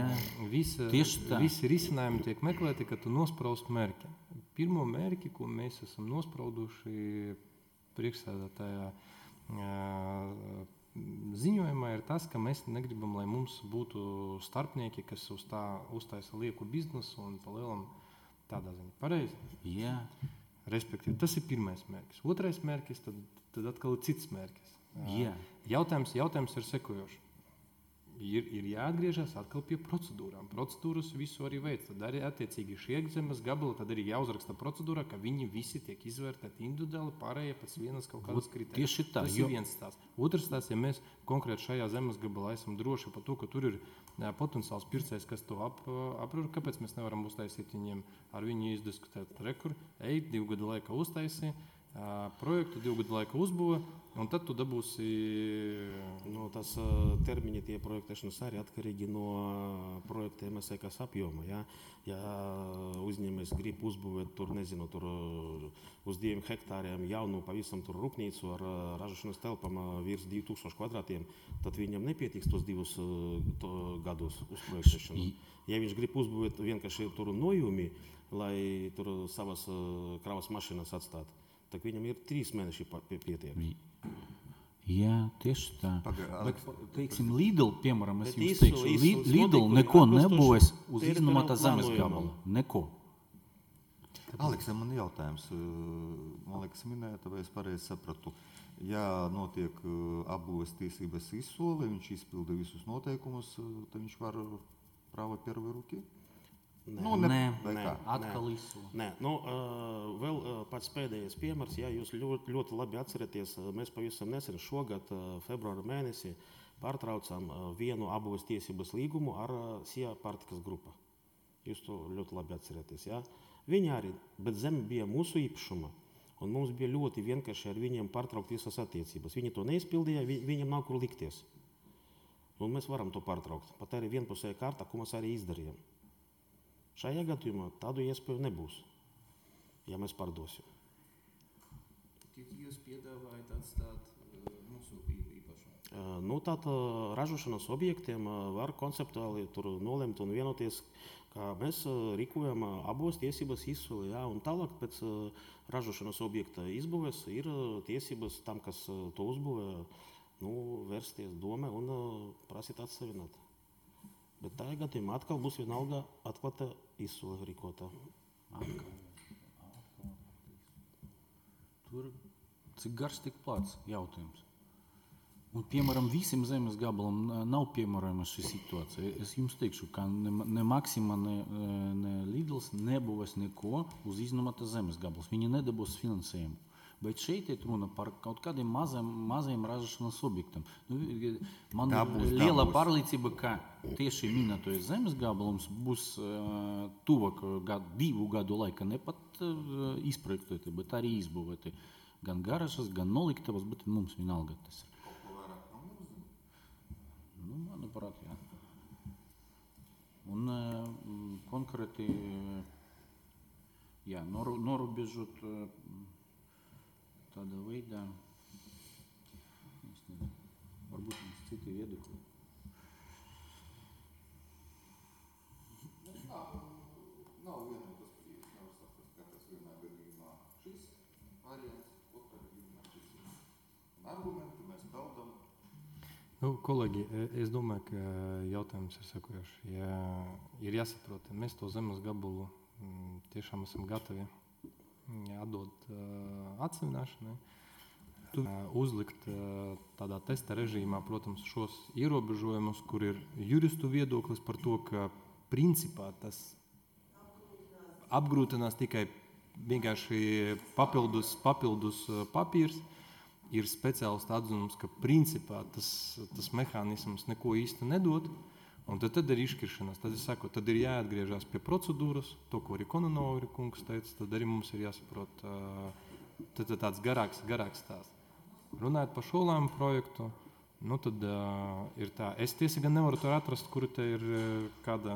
Visi risinājumi tiek meklēti, ka tu nospraust mērķi. Pirmo mērķi, ko mēs esam nosprauduši priekšsēdētājā ziņojumā ir tas, ka mēs negribam, lai mums būtu starpnieki, kas uztaisa lieku biznesu un pa lielam tādā ziņā. Pareizi? Jā. Respektīvi, tas ir pirmais mērķis. Otrais mērķis, tad atkal ir cits mērķis. Jā. Jautājums ir sekojošs. Ir jāatgriežas atkal pie procedūrām. Procedūras visu arī veids. Tad arī attiecīgi šie zemes gabali, tad arī jāuzraksta procedūrā, ka viņi visi tiek izvērtēti individuāli, pārējie pēc vienas kaut kādas kritērijas. Tieši tā. Tas ir viens stāsts. Otrs stāsts, ja mēs konkrēti šajā zemes gabalā esam droši par to, ka tur ir potenciāls pircējs, kas to aprur, kāpēc mēs nevaram uztaisīt viņiem, ar viņu izdiskutēt rekur, 2 gadu laikā uztaisīt. Projektu 2 gadu laikā uzbūvē, un tad tu dabūsi. Nu, tas termiņi tie projektēšanas arī atkarīgi no projekta MSEKas apjoma. Ja, ja uzņēmējs grib uzbūvēt tur, nezinu, tur uz 2 hektāriem jaunu pavisam tur rūpnīcu ar ražošanas telpām virs 2000 kvadrātiem, tad viņam nepietiks tos 2 gadus uz projektēšanu. Ja viņš grib uzbūvēt vienkārši tur nojumi, lai tur savas kravas mašīnas atstāt, tad viņam ir 3 mēneši pietiek. Jā, tieši tā. Bet, teiksim, Lidl, piemēram, es Bet jums teikšu, Lidl neko nebūs uz iznomātā zemes gabala. Neko. Aleks, man jautājums. Man liekas, minēja, vai es pareizi sapratu. Ja notiek apbūves tiesības izsole, viņš izpilda visus noteikumus, tad viņš var prava первой руки? Atkal izsole. Nē, nu, vēl pats pēdējais piemērs, ja jūs ļoti labi atceraties, mēs pavisam nesen šogad februāra mēnesī pārtraucām vienu apbūves tiesības līgumu ar SIA pārtikas grupu. Jūs to ļoti labi atceraties, ja? Viņi arī, bet zeme bija mūsu īpašuma, un mums bija ļoti vienkārši ar viņiem pārtraukt visas attiecības. Viņi to neizpildīja, viņiem nav kur likties. Un mēs varam to pārtraukt. Pat arī vienpusēja kārta, ko mēs arī izdarījām. Šajā gadījumā tādu iespēju nebūs, ja mēs pārdosim. Jūs piedāvājat atstāt mūsu īpašumu? Nu, tātad ražošanas objektiem var konceptuāli tur nolemt un vienoties, ka mēs rīkojam abos tiesības izsoli, jā, un tālāk pēc ražošanas objekta izbūves ir tiesības tam, kas to uzbūvē, vērsties domē un prasīt atsevināt. Bet tajā gadījumā atkal būs vienalga atklāta izsole rīkotā. Tur cik garš, tik plats jautājums. Un, piemēram, visiem zemes gabalam nav piemērojama šī situācija. Es jums teikšu, ka ne Maxima, ne Lidls nebūs neko uz iznomāta zemes gabals. Viņi nedabūs finansējumu. Bet šeit ir runa par kaut kādiem maziem ražošanas objektiem. Man ir liela pārliecība, ka tieši minētais zemes gabalums būs tuvāk 2 gadu laikā ne pat izprojektēti, bet arī izbūvēti. Gan garažas, gan noliktavas, bet mums vienalga tas ir. Manuprāt, jā. Un konkrēti, jā, norobežot tādā veidā, varbūt mums citi viedokļi. Nav vienotas pieejas, nevar saprast, ka tas vienā gadījumā šis variants, otrā gadījumā šis. Un argumenti mēs baudam. Kolēģi, es domāju, ka jautājums ir sekojošs. Ir jāsaprot, mēs to zemes gabalu tiešām esam gatavi atdot atsevināšanai. Uzlikt tādā testa režīmā, protams, šos ierobežojumus, kur ir juristu viedoklis par to, ka principā tas apgrūtinās tikai vienkārši papildus papīrs. Ir speciāls atzinums, ka principā tas mehānisms neko īsti nedod, un tad ir izšķiršanās. Tad es saku, tad ir jāatgriežas pie procedūras, to, ko arī Kononovi kungs teica, tad arī mums ir jāsaprot tāds garāks stāsts. Runājot par šo lēmumu projektu, tad ir tā. Es tiesa gan nevaru to atrast, kur te ir kāda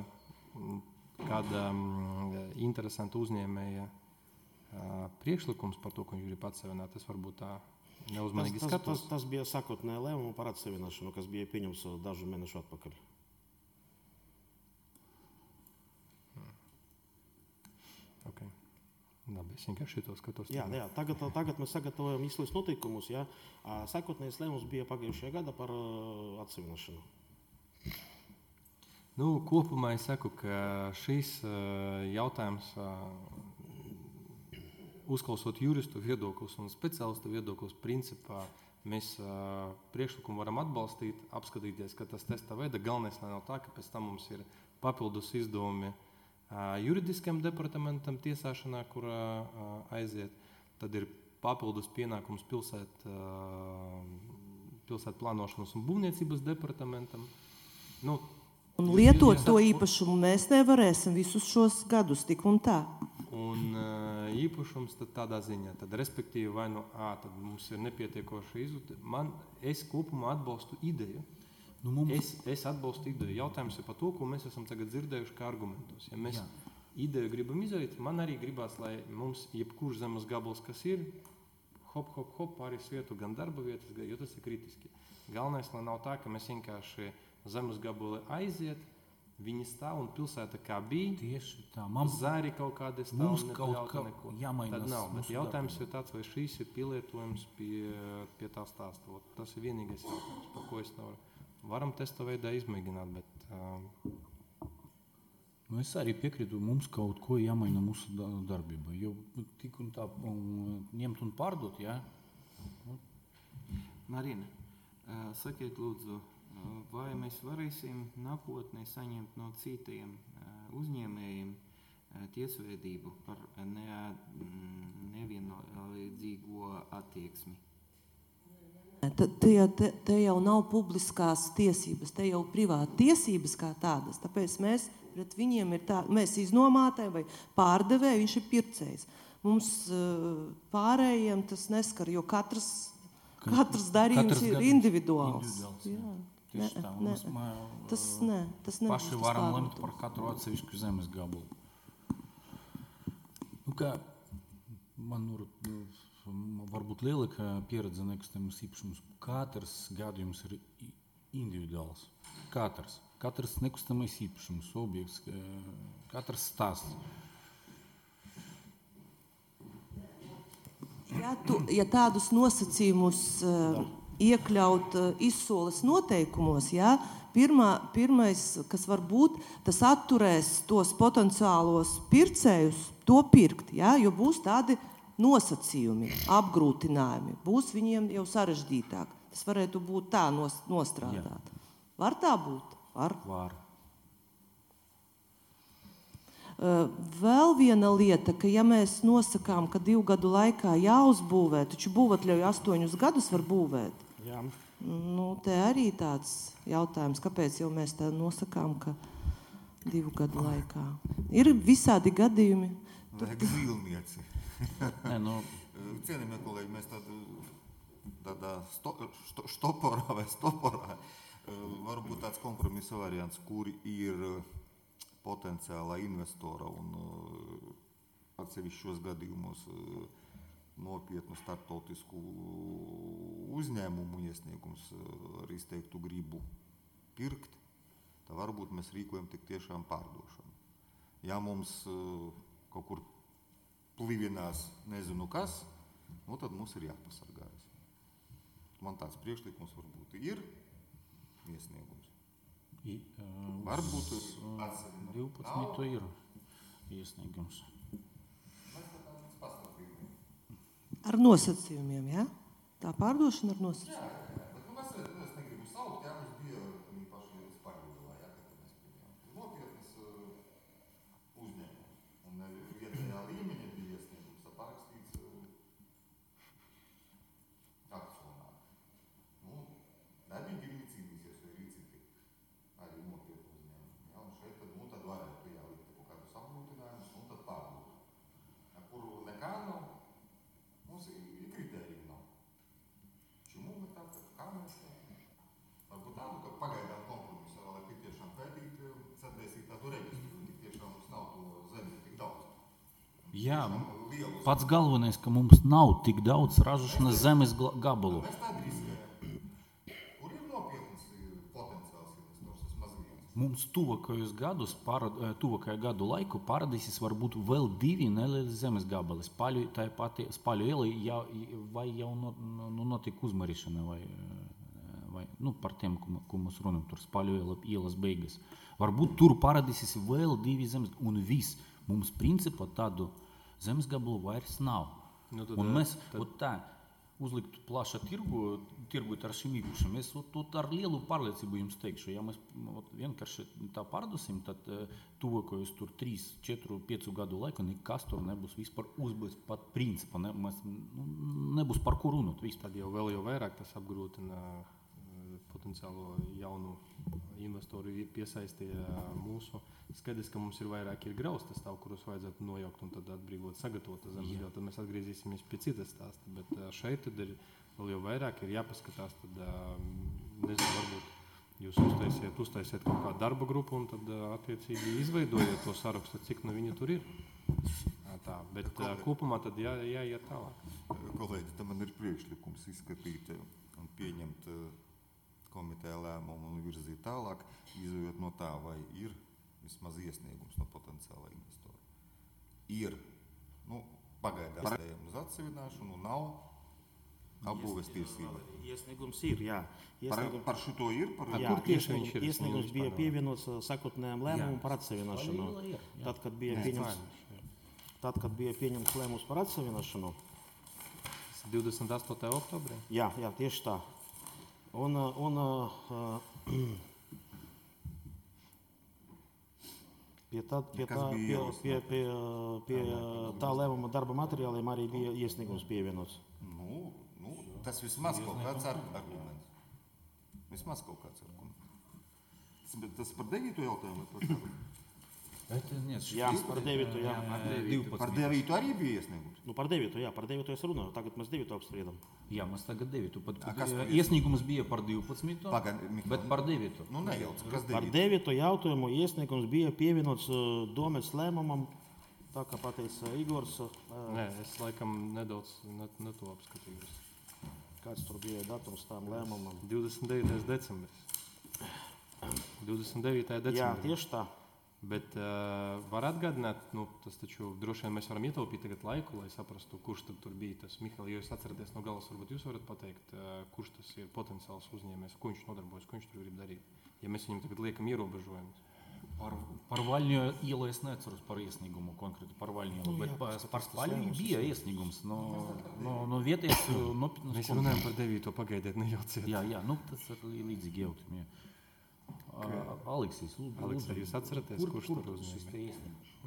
interesanta uzņēmēja priekšlikums par to, ko viņš grib atsevināt. Tas varbūt tā neuzmanīgi skatos. Tas bija sākotnējā lēmuma par atsevināšanu, kas bija pieņemts dažu mēnešu atpakaļ. Okay. Labi, es vienkārši šito skatos. Jā, tagad mēs sagatavojam izslēgas noteikumus. Ja? Sākotnējais lēmums bija pagājušajā gada par atsevišķinu. Nu, kopumā es saku, ka šis jautājums, uzklausot juristu viedokļus un speciālistu viedokļus, principā mēs priekšlikumu varam atbalstīt, apskatīties, ka tas testa veida galvenais nav tā, ka pēc tam mums ir papildus izdevumi juridiskajam departamentam tiesāšanā, kur aiziet. Tad ir papildus pienākums pilsētu plānošanas un būvniecības departamentam. Nu, Un lietot to īpašumu mēs nevarēsim visus šos gadus tik un tā. Un īpašums tad tādā ziņā, tad respektīvi vai nu tad mums ir nepietiekoša izjūta. Es kopumā atbalstu ideju. Es atbalstu ideju. Jautājums ir par to, ko mēs esam tagad dzirdējuši kā argumentos. Ja mēs ideju gribam izdarīt, man arī gribās, lai mums jebkurš zemes gabals, kas ir, hop, pāris vietu, gan darba vietas, jo tas ir kritiski. Galvenais, lai nav tā, ka mēs vienkārši zemes gabali aiziet, viņi stāv un pilsēta kā bija. Tieši tā. Zāri kaut kādi stāv Mums un kaut kā neko. jāmainās. Tad nav. Bet jautājums ir tāds, vai šīs ir pielietojums pie tā stāsta. Tas ir vienīgais jautājums, par ko es nevaru. Varam testa veidā izmēģināt, bet... Es arī piekrītu, mums kaut ko jāmaina mūsu darbībā. Jo tik un tā ņemt un pārdot, jā? Marina, sakiet lūdzu, vai mēs varēsim nākotnē saņemt no citiem uzņēmējiem tiesvedību par nevienlīdzīgo attieksmi? Te jau nav publiskās tiesības, te jau privāta tiesības kā tādas. Tāpēc mēs pret viņiem ir tā, mēs iznomātāji vai pārdevēji, viņš ir pircējs. Mums pārējiem tas neskar, jo katrs darījums ir individuāls. Jā. Tieši tā. Tas paši varam lemt par katru atsevišķu zemes gabalu. Man varbūt lielākā pieredze nekustamības īpašums. Katrs gadījums ir individuāls. Katrs nekustamais īpašums, objekts, katrs stāsts. Ja tādus nosacījumus iekļaut izsoles noteikumos, pirmais, kas var būt, tas atturēs tos potenciālos pircējus to pirkt, jo būs tādi nosacījumi, apgrūtinājumi. Būs viņiem jau sarežģītāk. Tas varētu būt tā nostrādāt. Var tā būt? Var. Vēl viena lieta, ka ja mēs nosakām, ka 2 gadu laikā jāuzbūvē, taču būvatļauju 8 gadus var būvēt. Jā. Te arī tāds jautājums, kāpēc jau mēs tā nosakām, ka 2 gadu laikā. Ir visādi gadījumi. Vajag zīlnieci. Cienījamie kolēģi, mēs tādā stoporā varbūt tāds kompromisa variants, kuri ir potenciālā investora un atsevišķos gadījumos nopietnu starptautisku uzņēmumu iesniegums ar izteiktu gribu pirkt, tad varbūt mēs rīkojam tik tiešām pārdošanu. Ja mums kaut kur plivinās nezinu kas, tad mums ir jāpasargājas. Man tāds priekšlikums varbūt ir iesniegums. Varbūt 12 ir iesniegums. Ar nosacījumiem, jā? Tā pārdošana ar nosacījumiem. Es negribu saukt, mums bija viņi paši Spārļuvā, kad mēs pieņēmām. Nopietnas uzņēmums. Un vietējā līmeņa bija iesniegums, parakstīts akcionāri. Dabīgi viņi cīnīsies, jo ir citi arī nopietni uzņēmumi. Ja? Un šeit tad varētu likt kaut kādus apgrūtinājumus un tad pārdot. Kuru nekā nav, mums ir kritērija nav. Čemu mēs tā, kā mēs tā? Varbūt tādu, ka pagaidām kompromisu, lai tik tiešām pētīt, sadēsīt tādu reģistru, tik tiešām mums nav to zemi tik daudz. Jā, pats galvenais, ka mums nav tik daudz ražošanas zemes gabalu. Mēs tā riskējam. Kur ir nopietnas potenciāls investors, tas maz viens? mums tuvākajā gadu laiku parādīsies varbūt vēl 2 nelieli zemes gabali. Spaļu iela vai jau notika uzmarīšana, vai par tiem, ko mēs runājam, tur Spaļu ielas beigas. Varbūt tur parādīsies vēl 2 zemes, un viss. Mums principā tādu zemes gabalu vairs nav. Un mēs tā uzliktu plašu tirgu ar šīm īpašiem. Es ar lielu pārliecību jums teikšu, ja mēs vienkārši tā pārdosim, tad tuvākajos tur 3, 4, 5 gadu laiku nekas tur nebūs vispār uzbūvēts pat principā. Nebūs par ko runāt vispār. Tad jau vairāk tas apgrūtina potenciālo jaunu investoru piesaistīja mūsu. Skaidrs, ka mums ir vairāk graustas stāv, kurus vajadzētu nojaukt un tad atbrīvot, sagatavot zemes gabalu. Tad mēs atgriezīsimies pie citas stāsta. Bet šeit tad ir vēl jau vairāk jāpaskatās. Tad, nezinu, varbūt jūs uztaisiet kaut kādu darba grupu un tad attiecīgi izveidojiet to sarakstu, cik no viņa tur ir. Tā, bet kopumā tad jāiet tālāk. Kolēģi, tam man ir priekšlikums izskatīt un pieņemt komiteja lēmumu un virzīt tālāk, izējot no tā, vai ir vismaz iesniegums no potenciālā investora. Ir, pagaidām stējam uz atsevināšanu, nav apbūves tiesība. Iesniegums ir, jā. Par šito ir? Jā, iesniegums bija pievienots sakotnējām lēmumu par atsevināšanu. Tad, kad bija pieņemts lēmums par atsevināšanu. 28. oktobrī? Jā, tieši tā. Un pie tā lēmuma darba materiāliem arī bija iesniegums pievienots. Tas vismaz kaut kāds arguments. Tas par 9. jautājumu? Jā, par 9. Jā. Par 9. arī bija iesniegums? Par 9. jā, par 9. es runāju. Tagad mēs 9. apspriedam. Jā, mēs tagad 9. Iesniegums bija par 12. Bet par 9. Nejauc, kas 9. Par 9. jautājumu iesniegums bija pievienots domes lēmumam, tā kā pateica Igors. Nē, es laikam nedaudz ne to apskatījos. Kāds tur bija datums tām lēmumam? 29. decembris. 29. decembris. Jā, tieši tā. Bet var atgādināt, tas taču droši vien mēs varam ietaupīt tagad laiku, lai saprastu, kurš tad tur bija tas Mihails. Ja jūs atceraties no galas, varbūt jūs varat pateikt, kurš tas ir potenciāls uzņēmējs, ko viņš nodarbojas, ko viņš tur grib darīt. Ja mēs viņam tagad liekam ierobežojumus. Par Vaļņu ielu es neceros par iesniegumu konkrēti par Vaļņu ielu, bet par Spaļu bija iesniegums no vietējas nopietnas. Mēs runājam par 9. pagaidiet, nejauciet. Jā, tas ir līdzīgi jautājumi. Aleksijs, jūs atceraties, kurš tur uzņēmējs?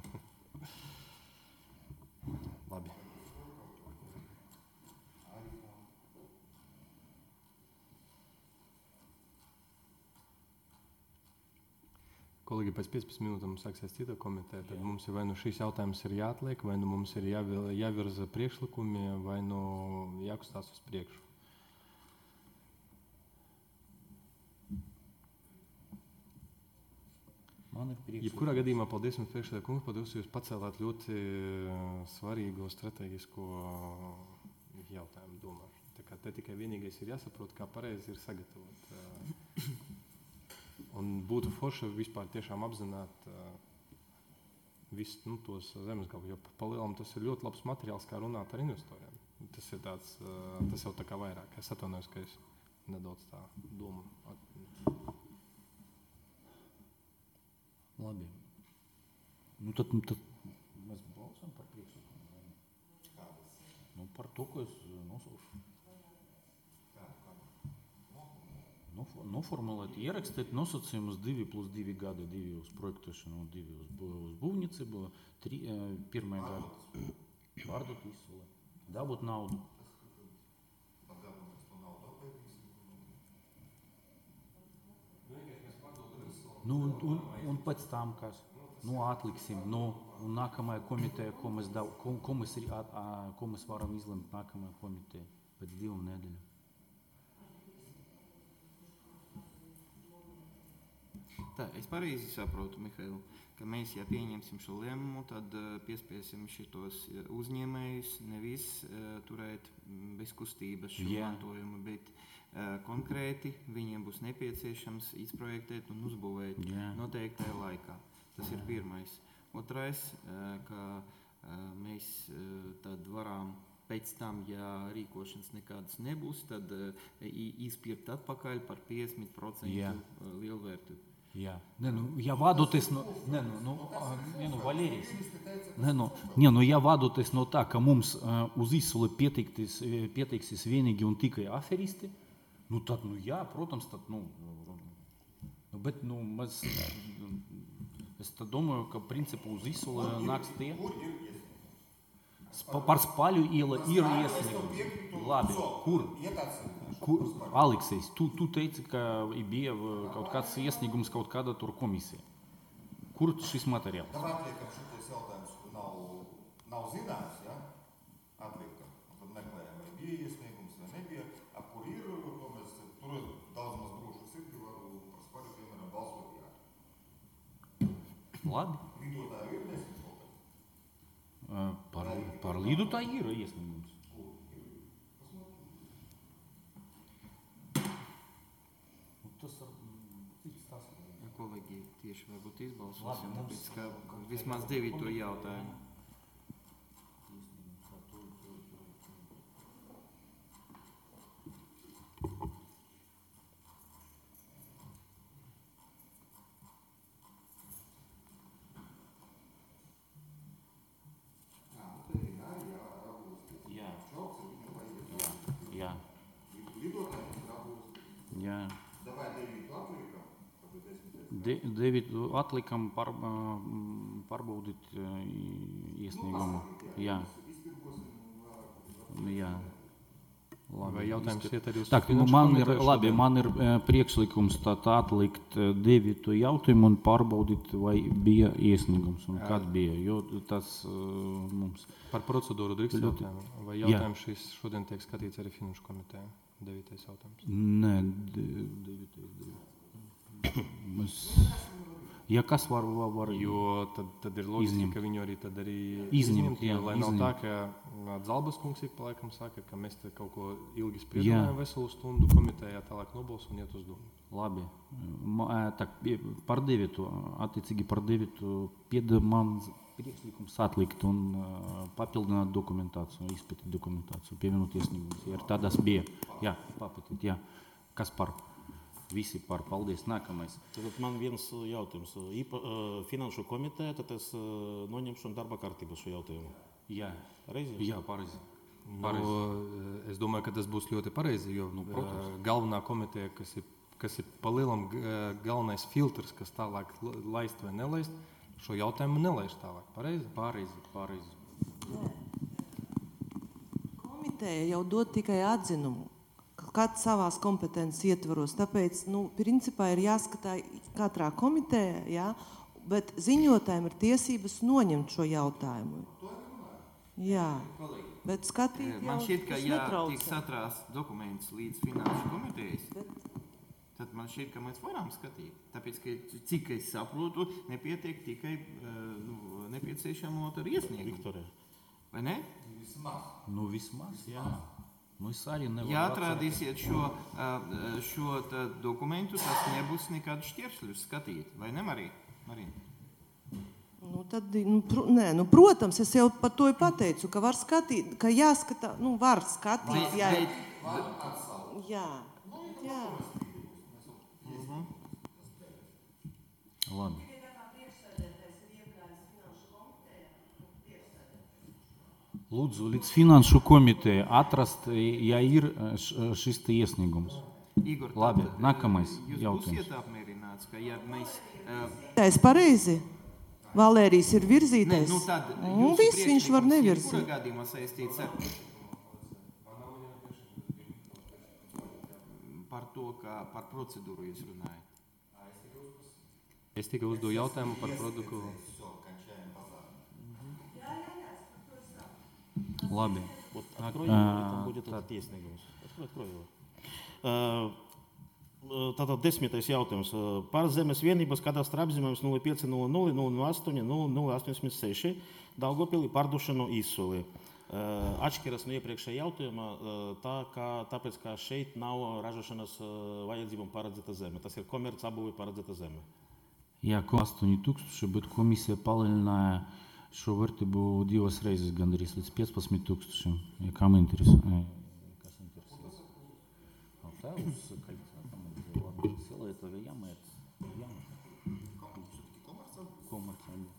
Labi. Kolēģi, pēc 15 minūtēm mums sāksies cita komiteja, tad mums ir vai nu šīs jautājums ir jāatliek, vai nu mums ir jāvirza priekšlikumi, vai nu jākustās uz priekšu. Jebkurā gadījumā paldies jums priekšsēdētāj kungs, paldies, jūs pacēlāt ļoti svarīgo strateģisko jautājumu domāšanu. Tā kā te tikai vienīgais ir jāsaprot, kā pareizi ir sagatavot. Un būtu forši vispār tiešām apzināt visus tos zemes gabalus, jo palielam tas ir ļoti labs materiāls, kā runāt ar investoriem. Tas ir tāds, tas jau tā kā vairāk. Es atvainojos, ka es nedaudz tā domu. Labi. Tad mēs balsam par priekšlikumu. Par to, ko es nosaušu. Noformulēt, ierakstīt nosacījumus 2+2 gadi, 2 uz projektēšanu, 2 uz būvniecību, 1. gadu pārdot izsolē, dabūt naudu. Un pēc tam, kas atliksim, un nākamajā komiteja, ko mēs varam izlemt nākamajā komiteja pēc 2 nedēļām. Tā, es pareizi saprotu, Mihail. ka mēs, ja pieņemsim šo lēmumu, tad piespiesim šitos uzņēmējus nevis turēt bez kustības šo mantojumu, bet konkrēti viņiem būs nepieciešams izprojektēt un uzbūvēt noteiktajā laikā. Tas ir pirmais. Otrais, ka mēs tad varam pēc tam, ja rīkošanas nekādas nebūs, tad izpirkt atpakaļ par 50% lielvērtību. Jā. Ja vadoties no... Valērijas. Ja vadoties no tā, ka mums uz izsoli pieteiksies vienīgi un tikai aferisti, tad, protams, tad, bet, es tad domāju, ka, principā, uz izsoli nāks tie... Par Spaļu iela ir iesniegums. Labi, kur? Aleksejs, tu teici, ka bija kaut kāds iesniegums, kaut kāda tur komisija. Kur šis materiāls? Atliekam šitais jautājums nav zināms, ja? Atliekam. Tad meklējam, vai bija iesniegums, vai nebija. Kur ir, to mēs tur daudz maz brošas ir, ka varu par Spaļu, piemēram, balsot jā. Labi. Lidotāju ir nesniegums. Par lidotāju ir iesniegums. Kolēģi tieši varbūt izbalsosim, tāpēc, ka vismaz 9. jautājumu. Devitu atlikam pārbaudīt iesniegumu. Jā. Labi. Vai jautājums iet arī uz Tak, man ir priekšlikums atlikt 9. jautājumu un pārbaudīt, vai bija iesniegums un kad bija, jo tas mums... Par procedūru drīkst jautājumu. Vai jautājums šis šodien tiek skatīts arī Finanšu komitejā? 9. jautājums. Nē, 9. Ja kas var... Jo tad ir loģiski, ka viņu arī tad arī izņemt, lai nav tā, ka Zalbas kungs ik pa laikam saka, ka mēs te kaut ko ilgi spriedām veselu stundu komitejā, tālāk nobalsu un iet uz domu. Labi. Par 9. Attiecīgi par 9. man priekšlikums atlikt un papildināt dokumentāciju, izpētīt dokumentāciju, pievienot iesniegumus. Ja tādas bija. Jā, papētīt, jā. Kas par? Visi par, paldies. Nākamais. Tad man viens jautājums. Finanšu komiteja, tad es noņemšu darba kārtību šo jautājumu. Jā. Pareizi? Jā, pareizi. Es domāju, ka tas būs ļoti pareizi, jo galvenā komiteja, kas ir pa lielam galvenais filtrs, kas tālāk laist vai nelaist, šo jautājumu nelaiž tālāk. Pareizi? Pareizi. Komiteja jau dod tikai atzinumu. Kāds savās kompetences ietvaros. Tāpēc, principā ir jāskatā katrā komitejā, bet ziņotājiem ir tiesības noņemt šo jautājumu. Jā, bet skatīt Man šķiet, ka netraucē. tiek satrās dokuments līdz Finanšu komitejas, tad man šķiet, ka mēs varam skatīt. Tāpēc, ka cik es saprotu, nepietiek tikai nepieciešamo ar iesniegumu. Viktorija. Vai ne? Vismaz, jā. Es arī nevaru ja atradīsiet šo dokumentu, tas nebūs nekādu šķēršļu skatīt. Vai ne, Marina? Protams, es jau par to pateicu, ka var skatīt, ka jāskatā, var skatīt. Jā. Labi. Lūdzu, līdz Finanšu komiteja atrast, ja ir šis te iesniegums. Igor, labi, nākamais jautājums. Jūs būsiet apmierināts, ka ja mēs... Tas pareizi. Valērijas ir virzītais. Viss viņš var nevirzīt. Kura gadījumā saistīts ar... Par to, ka par procedūru jūs runājat. Es tikai uzdodu jautājumu par produktu. Labi. Открой его, там будет этот иесниegums. Открой его. Tātad 10. jautājums. Par zemes vienības kadastra apzīmējums 0500 008 0086 Daugavpilī pārdošanu izsoli. Atšķiras no iepriekšējā jautājuma, tāpēc, ka šeit nav ražošanas vajadzībām paredzēta zeme. Tas ir komerc apbūve paredzēta zeme. Jā, 8000, bet komisija palielināja šo vērtību 2 reizes gandrīz līdz 15000. Ja kam interesē? Kas interesē? Tā uz это яма. Komerciāli.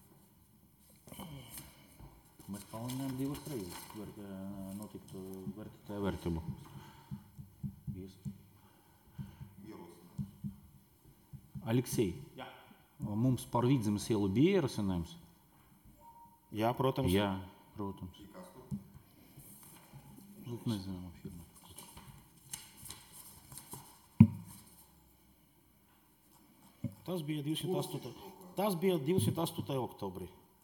Mēs palielinājām 2 reizes notiktu vērtītāju vērtību. Aleksej, mums par Vidzemes ielu bija ierosinājums? Jā, protams. Jā, protams. Nezinām firmu. Tas bija 208. oktobrī.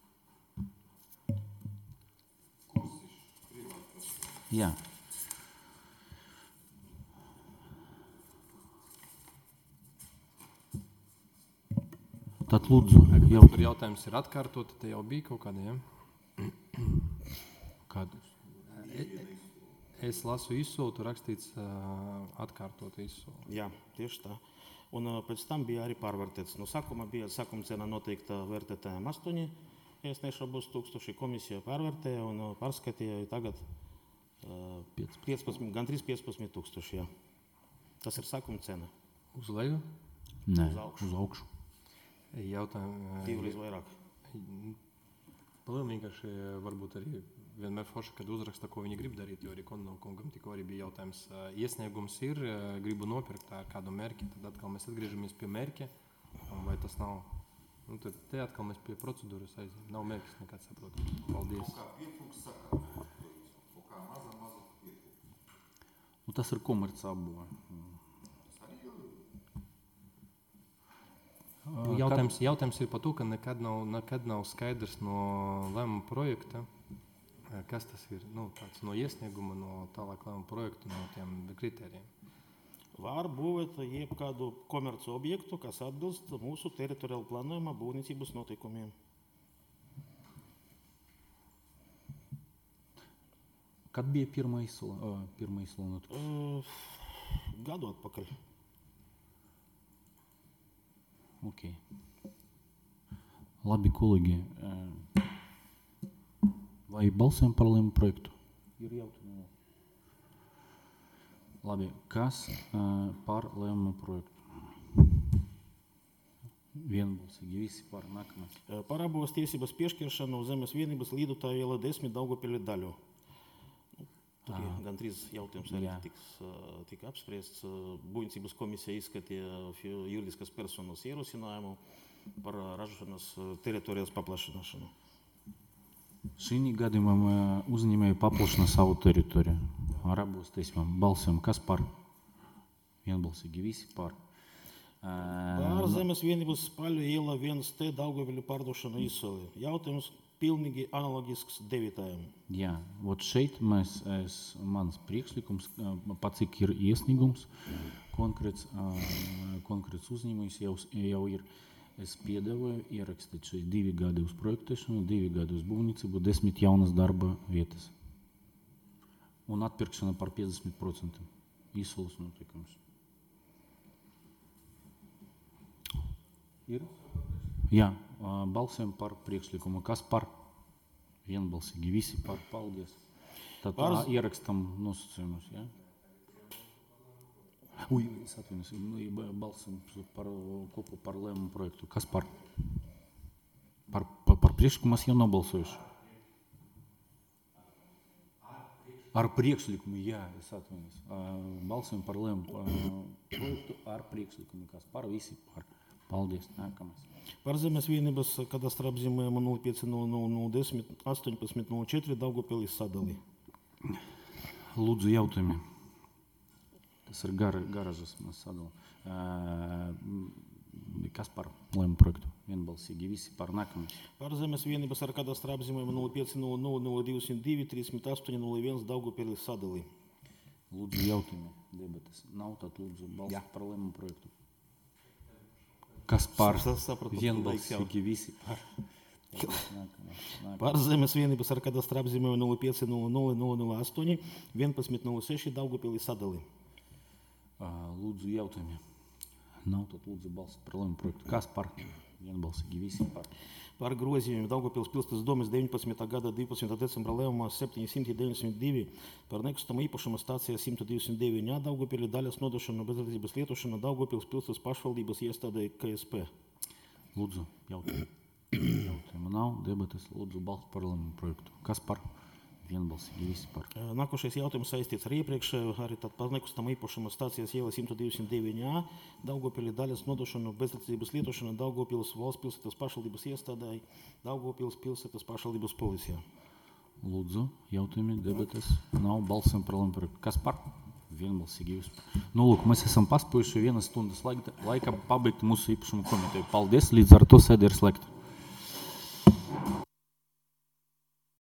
Jā. Tad lūdzu, Tur jautājums ir atkārtot, te jau bija kaut kādi, ja? Kādu? Es lasu izsolu, tur rakstīts atkārtot izsolu. Jā, tieši tā. Un pēc tam bija arī pārvērtēts. No sākuma cena noteikta vērtētājiem 8, ja es nešaubos, 1000 komisija pārvērtēja un pārskatīja tagad 15, gandrīz 15 000. Jā. Tas ir sākuma cena. Uz leju? Nē, uz augšu. Jautājumi. 2 reizes vairāk. Vienkārši varbūt arī vienmēr forši, kad uzraksta, ko viņi grib darīt, jo arī Kondonkungam tikko arī bija jautājums. Iesniegums ir, gribu nopirkt ar kādu mērķi, tad atkal mēs atgriežamies pie mērķa, vai tas nav. Nu, tad te atkal mēs pie procedūras aizjām. Nav mērķis nekāds saprotams. Paldies. Tas ir komerc apbūve. Jautājums ir par to, ka nekad nav skaidrs no lēmuma projekta, kas tas ir, tāds no iesnieguma, no tālāk lēmuma projekta, no tiem kritērijiem. Var būvēt jebkādu komercu objektu, kas atbilst mūsu teritoriāla plānojuma būvniecības noteikumiem. Kad bija pirmā izsola? Gadu atpakaļ. Ok. Labi, kolēģi. Vai balsojam par lēmumu projektu? Ir jautājumi. Labi, kas par lēmumu projektu? Vienbalsīgi, visi par nākamais. Par abos tiesības piešķiršanu zemes vienības līdutāju iela 10 Daugavpilī daļu. Tur gandrīz jautājums arī tika apspriests. Būvniecības komisija izskatīja juridiskas personas ierosinājumu par ražošanas teritorijas paplašināšanu. Šī gadījumā uzņēmēji paplašina savu teritoriju. Ar abos tiesībām balsojam, kas par? Vienbalsīgi, visi par. Par zemes vienības paļu iela 1T Daugavpilī pārdošanu izsoli. Jautājums pilnīgi analogisks 9. Jā, šeit mans priekšlikums, pats cik ir iesniegums, konkrēts uzņēmums jau ir. Es piedāvāju ierakstīt šeit 2 gadi uz projektēšanu, 2 gadi uz būvniecību, 10 jaunas darba vietas. Un atpirkšana par 50% izsoles notiekums. Ir? Jā, balsojam par priekšlikumu. Kas par? Vienbalsīgi, visi par. Paldies. Tad ierakstam nosacījumus, jā? Es atvainojos, balsojam kopā par lēmumu projektu. Kas par? Par priekšlikumu es jau nobalsojuši. Ar priekšlikumu, jā, es atvainojos. Balsojam par lēmumu projektu ar priekšlikumu. Kas par? Visi par. Paldies. Nākamais. Par zemes vienības kadastra apzīmējumu 050010 1804 Daugavpilī sadali. Lūdzu, jautājumi. Tas ir garažas sadali. Kas par lēmumu projektu? Vienbalsīgi, visi par. Nākamais. Par zemes vienības ar kadastra apzīmējumu 0500 02 38 01 Daugavpilī sadali. Lūdzu, jautājumi, debates. Nav tad lūdzu balstu par lēmumu projektu. Kas par? Sapratu, Vienbalsīgi visi par. Par zemes vienības ar kadastra apzīmējumu 05000008 1106 Daugavpilī sadali. Lūdzu, jautājumi. Nav tad lūdzu balstu par lēmumu projektu. Kas par? Vienbalsīgi visi par. Par grozījumiem Daugavpils pilsētas domes 19. gada 12. decembra lēmumā 792 par nekustamo īpašuma stācijā 129 Daugavpilī daļas nodošanu bezatbildības lietošanu Daugavpils pilsētas pašvaldības iestādē KSP. Lūdzu, jautājumi. Jautājumu nav, debates. Lūdzu, balstu par lēmumu projektu. Kas par? Vienbalsīgi visi par. Nākošais jautājums saistīts ar iepriekšēju, arī tad par nekustamo īpašuma stācijas iela 129 Daugavpilī daļas nodošanu bezatbildības lietošanu Daugavpils valsts pilsētas pašvaldības iestādē Daugavpils pilsētas pašvaldības policijā. Lūdzu, jautājumi, debates. Nav, balsam par lēmumu projektu. Kas par? Vienbalsīgi visi par. Nu, lūk, mēs esam paspējuši 1 stundas laika pabeigt mūsu īpašumu komiteju. Paldies, līdz ar to sēde ir slēgta.